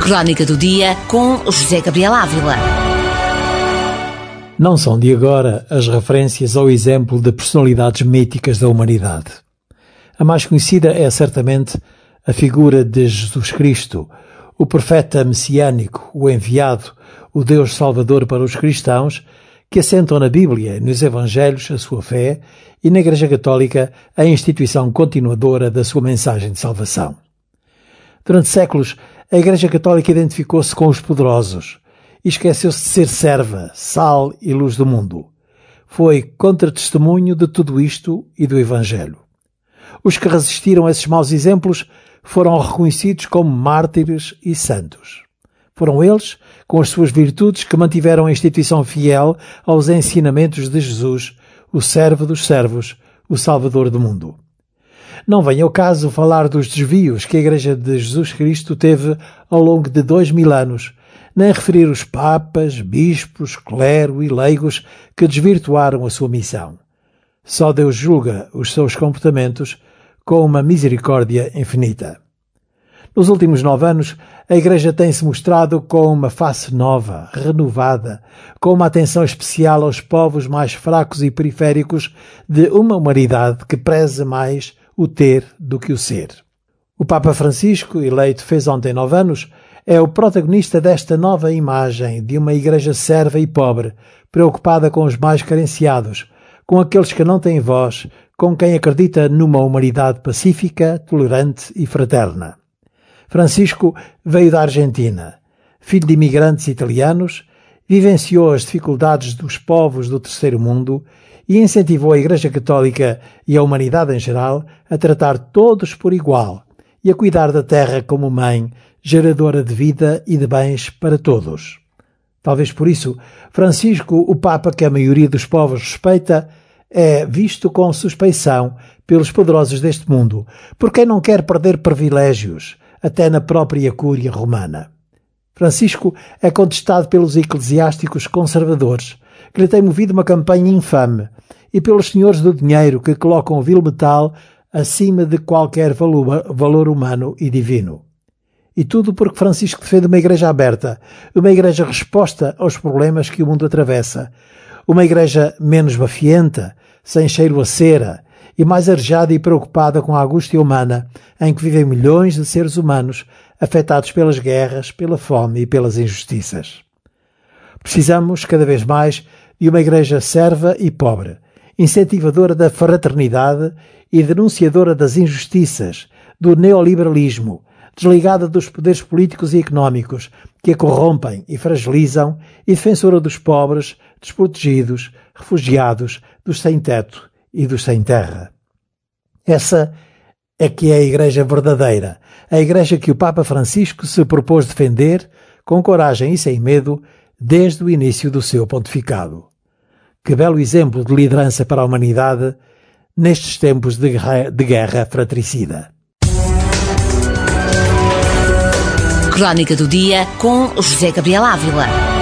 Crónica do Dia com José Gabriel Ávila. Não são de agora as referências ao exemplo de personalidades míticas da humanidade. A mais conhecida é certamente a figura de Jesus Cristo, o profeta messiânico, o enviado, o Deus Salvador para os cristãos, que assentam na Bíblia e nos Evangelhos a sua fé e na Igreja Católica a instituição continuadora da sua mensagem de salvação. Durante séculos, a Igreja Católica identificou-se com os poderosos e esqueceu-se de ser serva, sal e luz do mundo. Foi contra-testemunho de tudo isto e do Evangelho. Os que resistiram a esses maus exemplos foram reconhecidos como mártires e santos. Foram eles, com as suas virtudes, que mantiveram a instituição fiel aos ensinamentos de Jesus, o servo dos servos, o Salvador do mundo. Não vem ao caso falar dos desvios que a Igreja de Jesus Cristo teve ao longo de 2000 anos, nem referir os papas, bispos, clero e leigos que desvirtuaram a sua missão. Só Deus julga os seus comportamentos com uma misericórdia infinita. Nos últimos 9 anos, a Igreja tem-se mostrado com uma face nova, renovada, com uma atenção especial aos povos mais fracos e periféricos de uma humanidade que preza mais o ter do que o ser. O Papa Francisco, eleito fez ontem 9 anos, é o protagonista desta nova imagem de uma Igreja serva e pobre, preocupada com os mais carenciados, com aqueles que não têm voz, com quem acredita numa humanidade pacífica, tolerante e fraterna. Francisco veio da Argentina. Filho de imigrantes italianos, vivenciou as dificuldades dos povos do terceiro mundo e incentivou a Igreja Católica e a humanidade em geral a tratar todos por igual e a cuidar da terra como mãe, geradora de vida e de bens para todos. Talvez por isso, Francisco, o Papa que a maioria dos povos respeita, é visto com suspeição pelos poderosos deste mundo, por quem não quer perder privilégios, até na própria Cúria Romana. Francisco é contestado pelos eclesiásticos conservadores, que lhe têm movido uma campanha infame, e pelos senhores do dinheiro que colocam o vil metal acima de qualquer valor humano e divino. E tudo porque Francisco defende uma igreja aberta, uma igreja resposta aos problemas que o mundo atravessa, uma igreja menos bafienta, sem cheiro a cera, e mais arejada e preocupada com a angústia humana, em que vivem milhões de seres humanos afetados pelas guerras, pela fome e pelas injustiças. Precisamos, cada vez mais, de uma igreja serva e pobre, incentivadora da fraternidade e denunciadora das injustiças, do neoliberalismo, desligada dos poderes políticos e económicos que a corrompem e fragilizam e defensora dos pobres, desprotegidos, refugiados, dos sem-teto e dos sem-terra. Essa é que é a Igreja verdadeira, a Igreja que o Papa Francisco se propôs defender com coragem e sem medo desde o início do seu pontificado. Que belo exemplo de liderança para a humanidade nestes tempos de guerra fratricida. Crónica do Dia com José Gabriel Ávila.